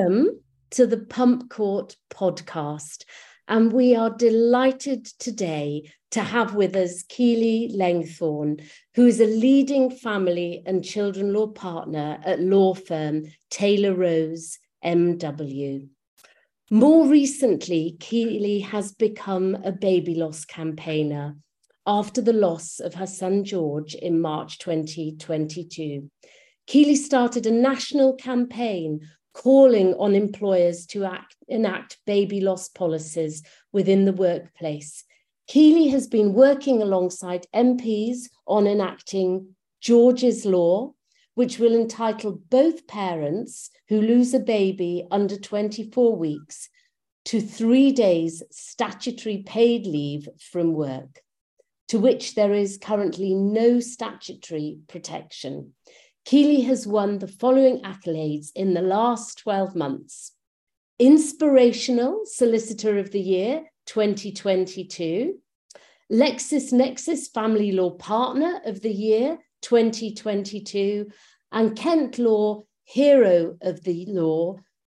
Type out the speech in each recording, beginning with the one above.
Welcome to the Pump Court podcast. And we are delighted today to have with us Keely Langthorne, who is a leading family and children law partner at law firm Taylor Rose MW. More recently, Keely has become a baby loss campaigner after the loss of her son George in March 2022. Keely started a national campaign calling on employers to enact baby loss policies within the workplace. Keely has been working alongside MPs on enacting George's Law, which will entitle both parents who lose a baby under 24 weeks to 3 days statutory paid leave from work, to which there is currently no statutory protection. Keely has won the following accolades in the last 12 months. Inspirational Solicitor of the Year 2022, LexisNexis Family Law Partner of the Year 2022, and Kent Law Hero of the Law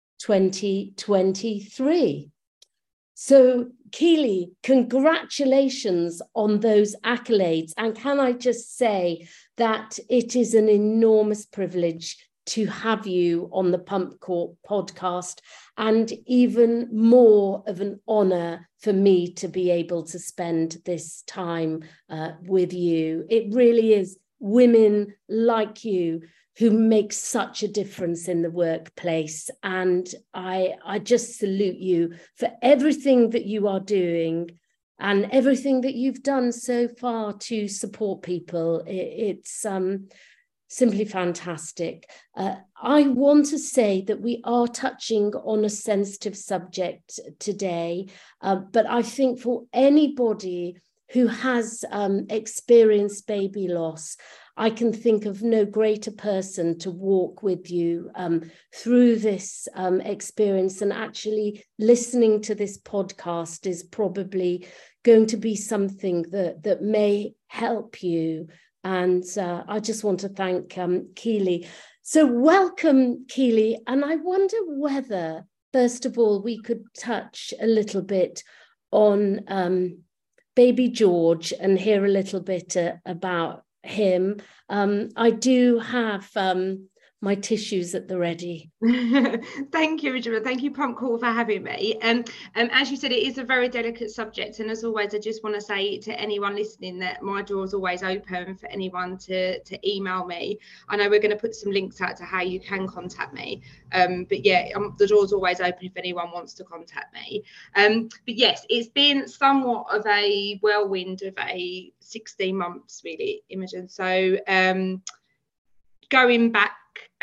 2023. So, Keely, congratulations on those accolades. And can I just say that it is an enormous privilege to have you on the Pump Court podcast, and even more of an honour for me to be able to spend this time with you. It really is women like you who make such a difference in the workplace. And I just salute you for everything that you are doing and everything that you've done so far to support people. It's simply fantastic. I want to say that we are touching on a sensitive subject today, but I think for anybody who has experienced baby loss, I can think of no greater person to walk with you through this experience. And actually listening to this podcast is probably going to be something that may help you. And I just want to thank Keely. So welcome, Keely. And I wonder whether, first of all, we could touch a little bit on baby George and hear a little bit about him. I do have my tissues at the ready. Thank you, Regina. Thank you, Pump Court, for having me. As you said, it is a very delicate subject, and as always, I just want to say to anyone listening that my door is always open for anyone to email me. I know we're going to put some links out to how you can contact me, but yeah, the door's always open if anyone wants to contact me. But yes, it's been somewhat of a whirlwind of a 16 months, really, Imogen. So going back,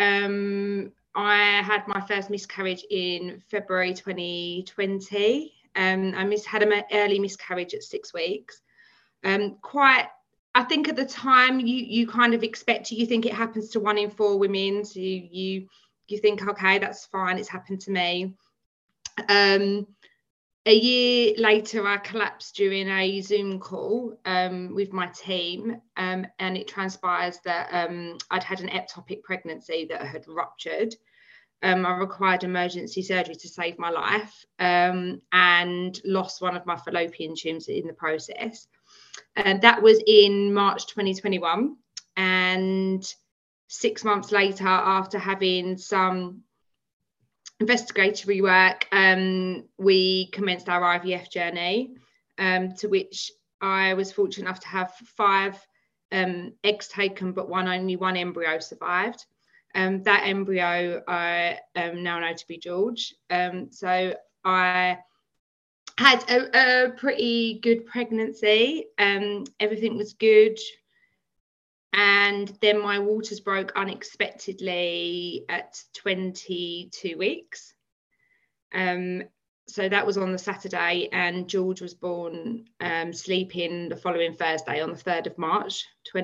I had my first miscarriage in February 2020. I had an early miscarriage at 6 weeks. I think at the time you kind of expect, you think it happens to 1 in 4 women, so you think, okay, that's fine, it's happened to me. A year later, I collapsed during a Zoom call with my team, and it transpires that I'd had an ectopic pregnancy that had ruptured. I required emergency surgery to save my life, and lost one of my fallopian tubes in the process. And that was in March 2021. And 6 months later, after having some investigatory work, we commenced our IVF journey, to which I was fortunate enough to have 5 eggs taken, but only one embryo survived. That embryo I now know to be George. So I had a pretty good pregnancy. Everything was good. And then my waters broke unexpectedly at 22 weeks. So that was on the Saturday, and George was born sleeping the following Thursday on the 3rd of March,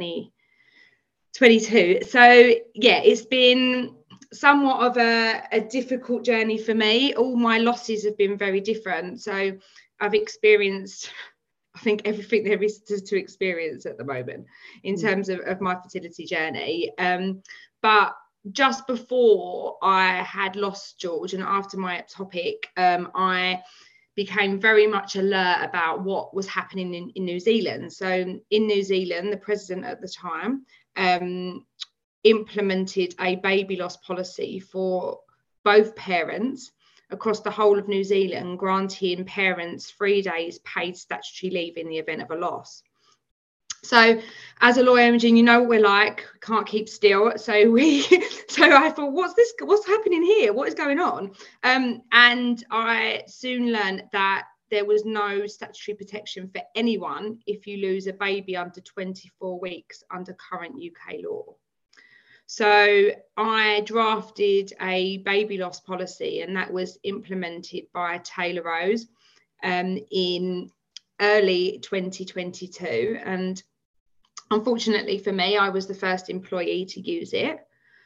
2022. So yeah, it's been somewhat of a difficult journey for me. All my losses have been very different. So I've experienced, I think, everything there is to experience at the moment in terms of my fertility journey. But just before I had lost George and after my ectopic, I became very much alert about what was happening in New Zealand. So in New Zealand, the president at the time implemented a baby loss policy for both parents across the whole of New Zealand, granting parents 3 days paid statutory leave in the event of a loss. So as a lawyer, Imogen, you know what we're like, can't keep still. So I thought, what's happening here? What is going on? And I soon learned that there was no statutory protection for anyone if you lose a baby under 24 weeks under current UK law. So I drafted a baby loss policy, and that was implemented by Taylor Rose in early 2022. And unfortunately for me, I was the first employee to use it.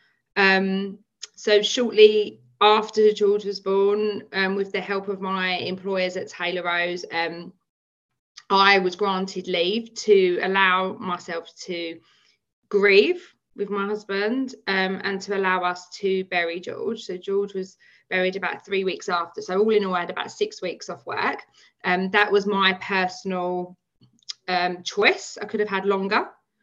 So shortly after George was born, with the help of my employers at Taylor Rose, I was granted leave to allow myself to grieve with my husband, and to allow us to bury George. So George was buried about 3 weeks after. So all in all, I had about 6 weeks off work. That was my personal choice. I could have had longer.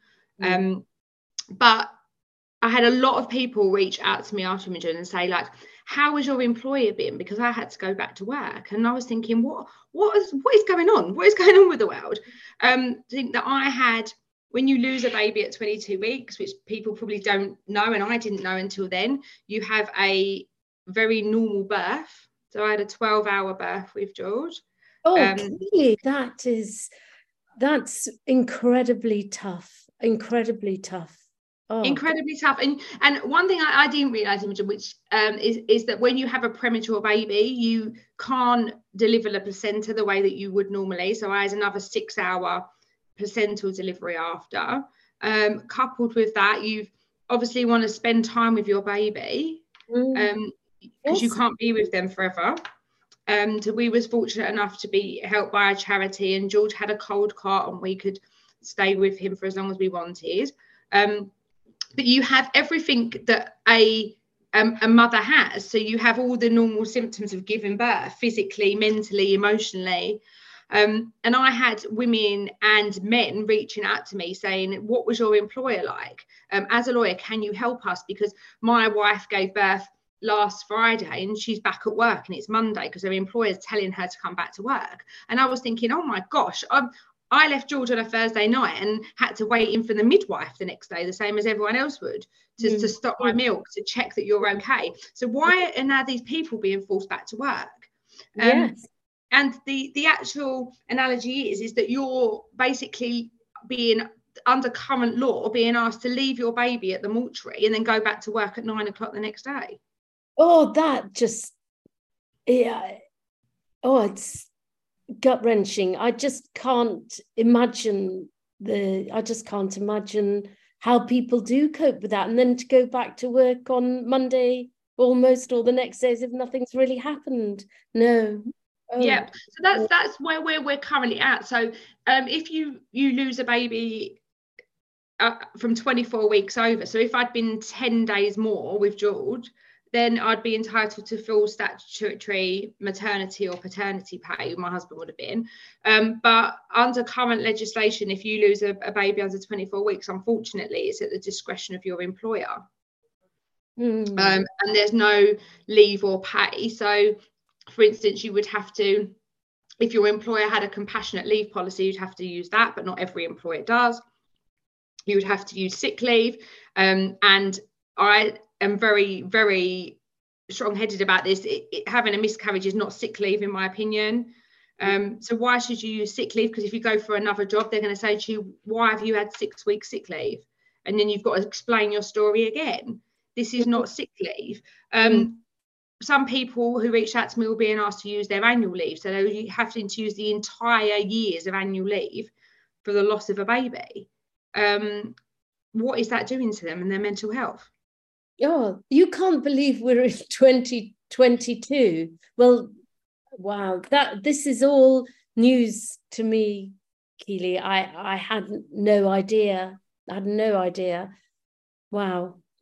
But I had a lot of people reach out to me after Imogen and say, like, how has your employer been? Because I had to go back to work. And I was thinking, what is going on? What is going on with the world? I think that I had, when you lose a baby at 22 weeks, which people probably don't know, and I didn't know until then, you have a very normal birth. So I had a 12-hour birth with George. Clearly, that's incredibly tough. Incredibly tough. Incredibly tough. And one thing I didn't realise, Imogen, which is that when you have a premature baby, you can't deliver the placenta the way that you would normally. So I had another 6-hour placental delivery after. Coupled with that, you obviously want to spend time with your baby, because you can't be with them forever. So we was fortunate enough to be helped by a charity, and George had a cold cot and we could stay with him for as long as we wanted. But you have everything that a mother has. So you have all the normal symptoms of giving birth, physically, mentally, emotionally. And I had women and men reaching out to me saying, what was your employer like? As a lawyer, can you help us? Because my wife gave birth last Friday and she's back at work and it's Monday because her employer's telling her to come back to work. And I was thinking, oh my gosh, I left George on a Thursday night and had to wait in for the midwife the next day, the same as everyone else would, to stop my milk, to check that you're okay. So why are now these people being forced back to work? Yes. And the actual analogy is that you're basically being, under current law, being asked to leave your baby at the mortuary and then go back to work at 9 o'clock the next day. Oh, that just, yeah. Oh, it's gut-wrenching. I just can't imagine how people do cope with that, and then to go back to work on Monday almost, or the next day, as if nothing's really happened. No. Yeah, so that's where we're currently at. So if you lose a baby from 24 weeks over, so if I'd been 10 days more with George, then I'd be entitled to full statutory maternity or paternity pay. My husband would have been. But under current legislation, if you lose a baby under 24 weeks, unfortunately, it's at the discretion of your employer. And there's no leave or pay. So, for instance, you would have to, if your employer had a compassionate leave policy, you'd have to use that, but not every employer does. You would have to use sick leave. And I am very, very strong-headed about this. Having a miscarriage is not sick leave, in my opinion. So why should you use sick leave? Because if you go for another job, they're going to say to you, why have you had 6 weeks sick leave? And then you've got to explain your story again. This is not sick leave. Some people who reached out to me were being asked to use their annual leave. So they're having to use the entire years of annual leave for the loss of a baby. What is that doing to them and their mental health? Oh, you can't believe we're in 2022. Well, wow, this is all news to me, Keely. I had no idea. Wow.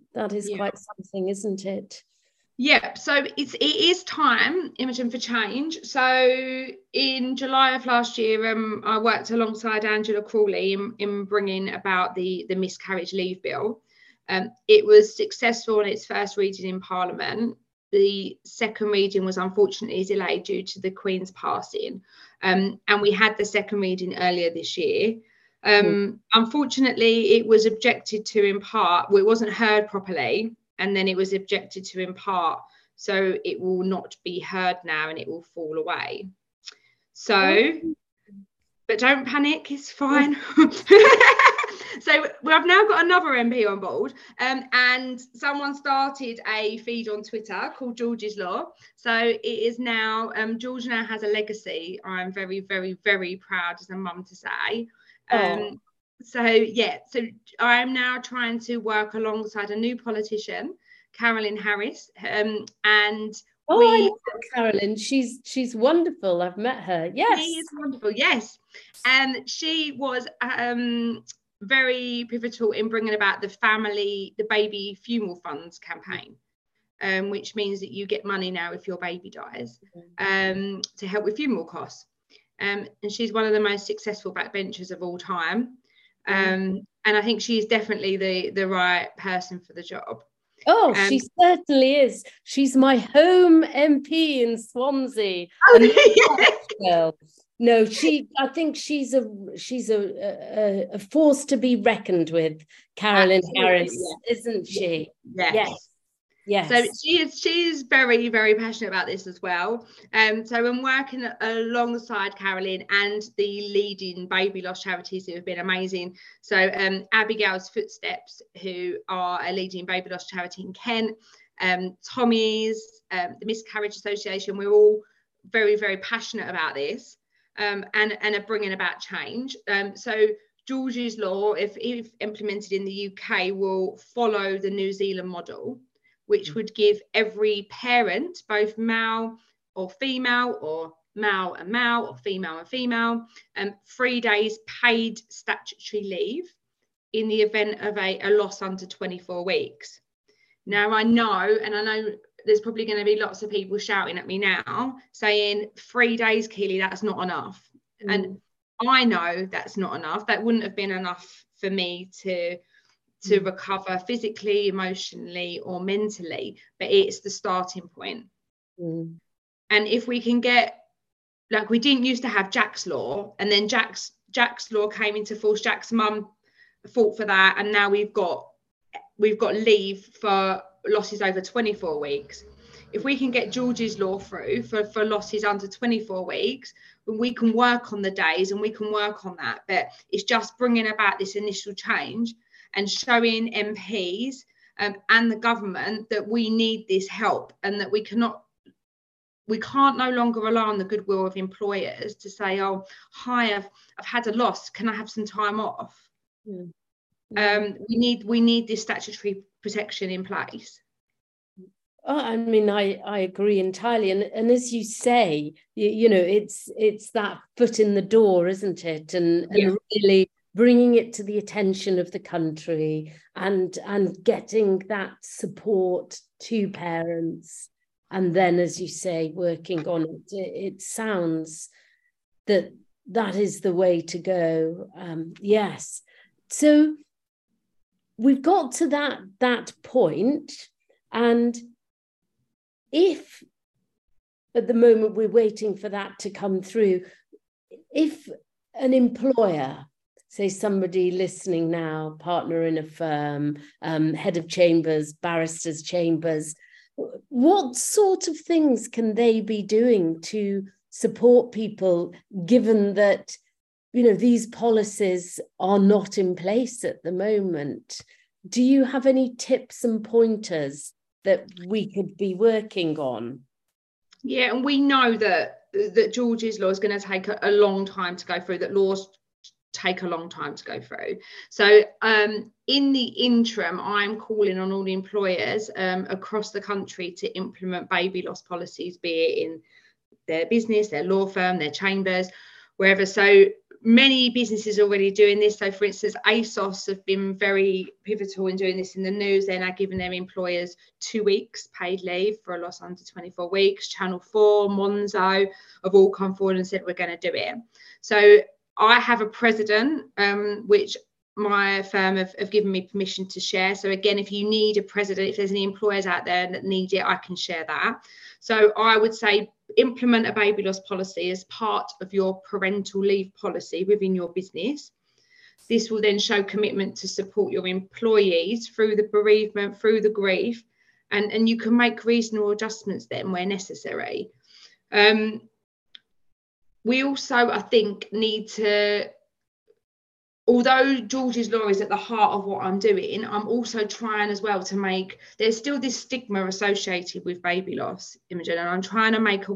That is quite something, isn't it? Yeah, so it is time, Imogen, for change. So in July of last year, I worked alongside Angela Crawley in bringing about the miscarriage leave bill. It was successful in its first reading in Parliament. The second reading was unfortunately delayed due to the Queen's passing, and we had the second reading earlier this year. Unfortunately, it was objected to in part. Well, it wasn't heard properly, and then it was objected to in part, so it will not be heard now and it will fall away. So, but don't panic, it's fine. So I've now got another MP on board, and someone started a feed on Twitter called George's Law. So it is now, George now has a legacy. I'm very, very, very proud as a mum to say. So yeah, so I'm now trying to work alongside a new politician, Carolyn Harris, and I know Carolyn. She's wonderful. I've met her. Yes, she is wonderful. Yes, and she was very pivotal in bringing about the baby funeral funds campaign, which means that you get money now if your baby dies, to help with funeral costs. And she's one of the most successful backbenchers of all time. And I think she's definitely the right person for the job. Oh, she certainly is. She's my home MP in Swansea. Girl. No, I think she's a force to be reckoned with, Carolyn Harris, isn't she? Yes. So she's very, very passionate about this as well. So I'm working alongside Carolyn and the leading baby loss charities who have been amazing. So Abigail's Footsteps, who are a leading baby loss charity in Kent, Tommy's, the Miscarriage Association. We're all very, very passionate about this, and are bringing about change. So George's Law, if implemented in the UK, will follow the New Zealand model, which would give every parent, both male or female, or male and male, or female and female, 3 days paid statutory leave in the event of a loss under 24 weeks. Now, I know there's probably going to be lots of people shouting at me now saying 3 days, Keely, that's not enough. And I know that's not enough. That wouldn't have been enough for me to recover physically, emotionally, or mentally, but it's the starting point. And if we can get, like, we didn't used to have Jack's Law, and then Jack's Law came into force. Jack's mum fought for that, and now we've got leave for losses over 24 weeks. If we can get George's Law through for losses under 24 weeks, we can work on the days and we can work on that. But it's just bringing about this initial change and showing MPs and the government that we need this help, and that we can't no longer rely on the goodwill of employers to say, oh, hi, I've had a loss, can I have some time off? We need this statutory protection in place. Oh, I mean, I agree entirely. And as you say, you know, it's that foot in the door, isn't it? And really bringing it to the attention of the country and getting that support to parents. And then, as you say, working on it. It sounds that is the way to go. Yes. So we've got to that point, and if at the moment we're waiting for that to come through, if an employer, say somebody listening now, partner in a firm, head of chambers, barristers' chambers, what sort of things can they be doing to support people, given that, you know, these policies are not in place at the moment? Do you have any tips and pointers that we could be working on? Yeah, and we know that George's Law is going to take a long time to go through, that laws take a long time to go through. So in the interim, I'm calling on all the employers across the country to implement baby loss policies, be it in their business, their law firm, their chambers, wherever. So many businesses are already doing this. So for instance, ASOS have been very pivotal in doing this in the news. They're now giving their employers 2 weeks paid leave for a loss under 24 weeks. Channel 4, Monzo have all come forward and said we're going to do it. So I have a precedent, which my firm have given me permission to share. So again, if you need a precedent, if there's any employers out there that need it, I can share that. So I would say implement a baby loss policy as part of your parental leave policy within your business. This will then show commitment to support your employees through the bereavement, through the grief, and you can make reasonable adjustments then where necessary. We also, I think, need to, although George's Law is at the heart of what I'm doing, I'm also trying as well to make, there's still this stigma associated with baby loss, Imogen, and I'm trying to make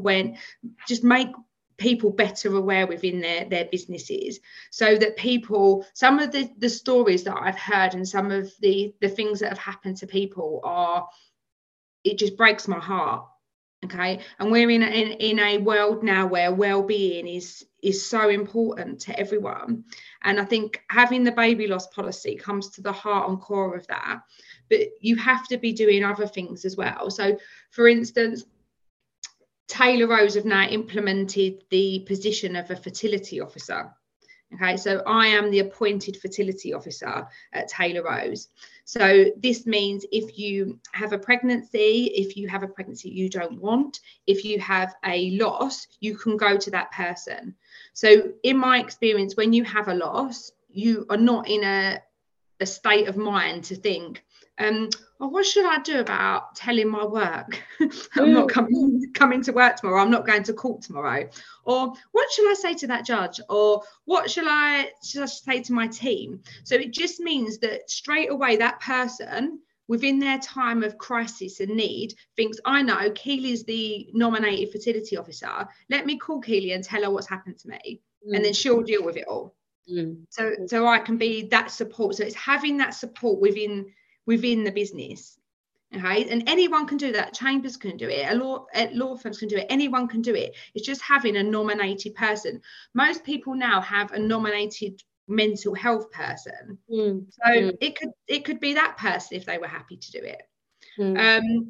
people better aware within their businesses, so that people, some of the stories that I've heard and some of the things that have happened to people are, it just breaks my heart. Okay, and we're in a world now where well-being is so important to everyone, and I think having the baby loss policy comes to the heart and core of that. But you have to be doing other things as well. So, for instance, Taylor Rose have now implemented the position of a fertility officer. Okay, so I am the appointed fertility officer at Taylor Rose. So this means if you have a pregnancy, if you have a pregnancy you don't want, if you have a loss, you can go to that person. So in my experience, when you have a loss, you are not in a state of mind to think, well, what should I do about telling my work I'm not coming to work tomorrow, I'm not going to court tomorrow, or what should I say to that judge, or what should I say to my team? So it just means that straight away that person within their time of crisis and need thinks, I know Keely's the nominated fertility officer, let me call Keely and tell her what's happened to me, and then she'll deal with it all. So I can be that support. So it's having that support within the business. Okay, and anyone can do that. Chambers can do it, law firms can do it, anyone can do it. It's just having a nominated person. Most people now have a nominated mental health person, so it could be that person if they were happy to do it.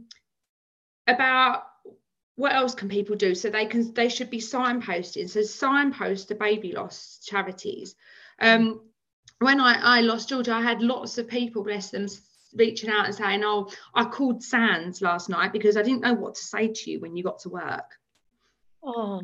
About what else can people do? So they should be signposting. So signpost to baby loss charities. When I lost George, I had lots of people, bless them, reaching out and saying, oh, I called Sands last night because I didn't know what to say to you when you got to work. Or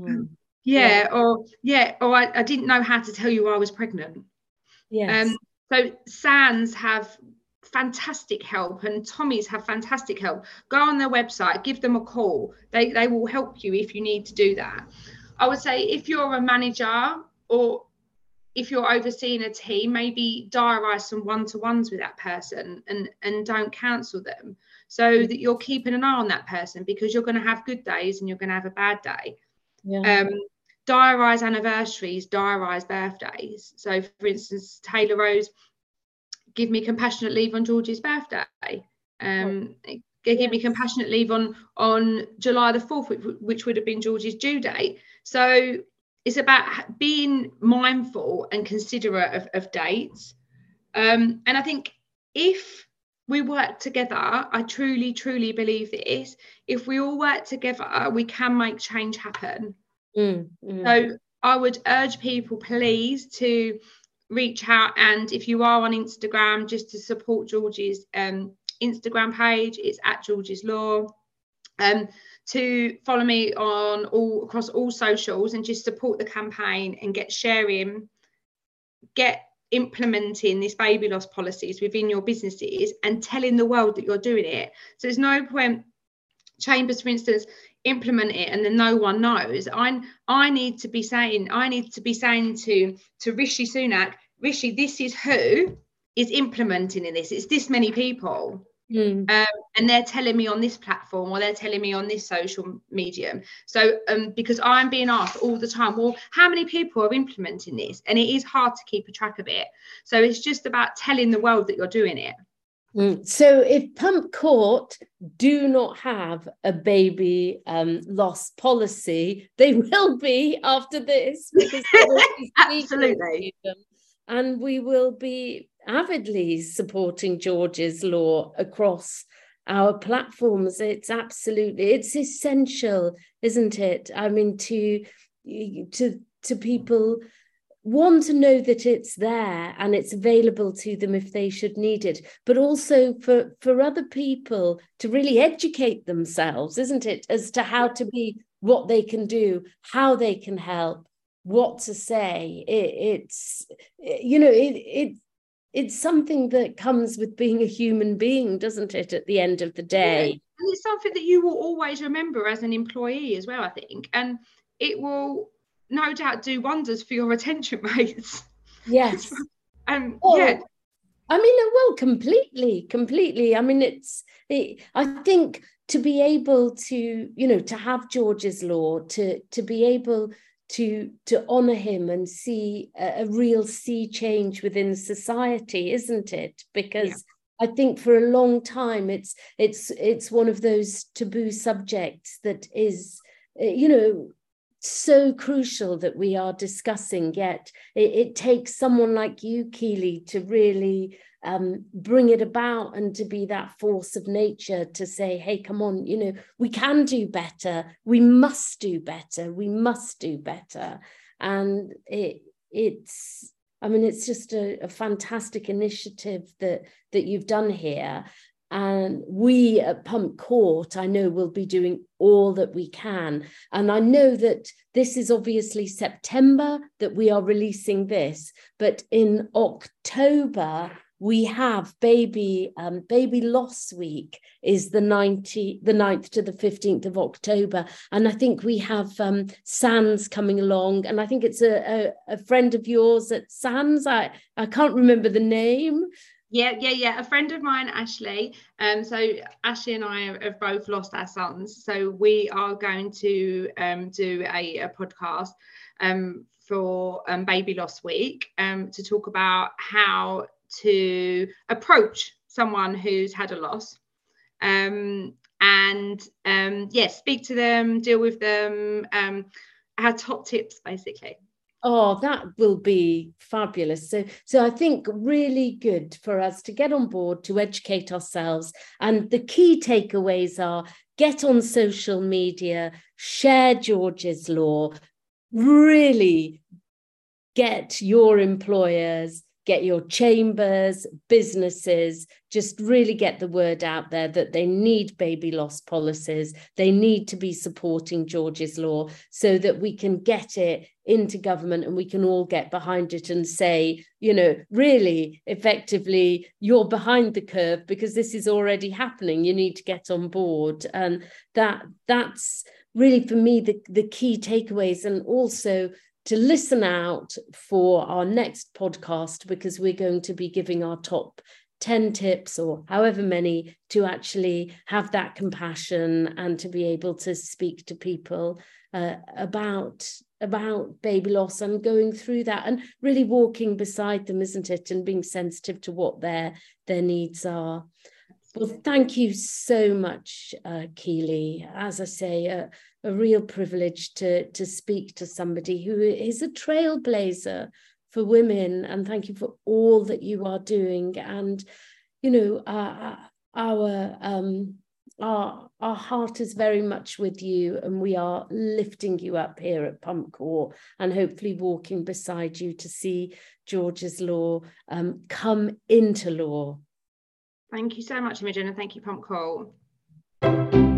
I didn't know how to tell you I was pregnant. So Sands have fantastic help, and Tommy's have fantastic help. Go on their website, give them a call. They will help you if you need to do that. I would say if you're a manager or if you're overseeing a team, maybe diarise some one-to-ones with that person and don't cancel them, so that you're keeping an eye on that person, because you're going to have good days and you're going to have a bad day. Diarise anniversaries, diarise birthdays. So for instance, Taylor Rose, give me compassionate leave on George's birthday. Give me compassionate leave on July the 4th, which would have been George's due date. So it's about being mindful and considerate of dates. And I think if we work together, I truly, truly believe this, if we all work together, we can make change happen. So I would urge people, please, to reach out, and if you are on Instagram, just to support George's Instagram page, it's at George's Law. To follow me on across all socials and just support the campaign and get implementing this baby loss policies within your businesses and telling the world that you're doing it. So there's no point Chambers, for instance, implement it and then no one knows. I need to be saying to Rishi Sunak, Rishi, this is who is implementing in this. It's this many people. And they're telling me on this platform, or they're telling me on this social medium. So because I'm being asked all the time, well, how many people are implementing this? And it is hard to keep a track of it. So it's just about telling the world that you're doing it. So if Pump Court do not have a baby loss policy, they will be after this, because absolutely, and we will be avidly supporting George's Law across our platforms. It's essential, isn't it? I mean, to people want to know that it's there and it's available to them if they should need it, but also for other people to really educate themselves, isn't it, as to how to be, what they can do, how they can help, what to say. It's something that comes with being a human being, doesn't it, at the end of the day? Yeah. And it's something that you will always remember as an employee as well, I think, and it will no doubt do wonders for your retention rates. Yes. Yeah. I mean, well, completely. I mean, I think to be able to, to have George's Law, to be able to honour him and see a real sea change within society, isn't it? Because I think for a long time it's one of those taboo subjects that is, so crucial that we are discussing, yet it takes someone like you, Keely, to really bring it about and to be that force of nature to say, hey, come on, we can do better, we must do better. And it's just a fantastic initiative that you've done here. And we at Pump Court, I know, will be doing all that we can. And I know that this is obviously September that we are releasing this, but in October, we have Baby Loss Week is the 9th to the 15th of October. And I think we have SANS coming along. And I think it's a friend of yours at SANS. I can't remember the name. Yeah. A friend of mine, Ashley. So Ashley and I have both lost our sons. So we are going to do a podcast for Baby Loss Week to talk about how to approach someone who's had a loss. Speak to them, deal with them, our top tips, basically. Oh, that will be fabulous. So I think really good for us to get on board, to educate ourselves. And the key takeaways are: get on social media, share George's Law, really get your employers, get your chambers, businesses, just really get the word out there that they need baby loss policies. They need to be supporting George's Law so that we can get it into government and we can all get behind it and say, really effectively, you're behind the curve because this is already happening. You need to get on board. And that's really, for me, the key takeaways. And also to listen out for our next podcast, because we're going to be giving our top 10 tips or however many to actually have that compassion and to be able to speak to people about baby loss and going through that and really walking beside them, isn't it? And being sensitive to what their needs are. Well, thank you so much, Keely. As I say, a real privilege to speak to somebody who is a trailblazer for women. And thank you for all that you are doing. And, our heart is very much with you, and we are lifting you up here at Pump Court and hopefully walking beside you to see George's Law come into law. Thank you so much, Imogen, and thank you, Pump Court.